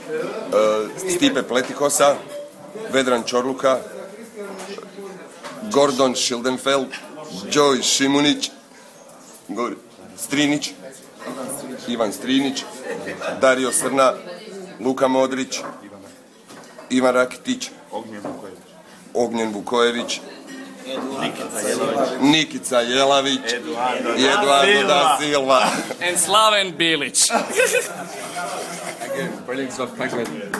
Stipe Pletikosa, Vedran Čorluka, Gordon Schildenfeld, Joy Šimunić, Strinić, Ivan Strinić, Dario Srna, Luka Modrić, Ivan Rakitić, Ognjen Vukojević, Nikica Jelavić i Eduardo da Silva and Slaven Bilić. Brilliant stuff. Thanks, mate.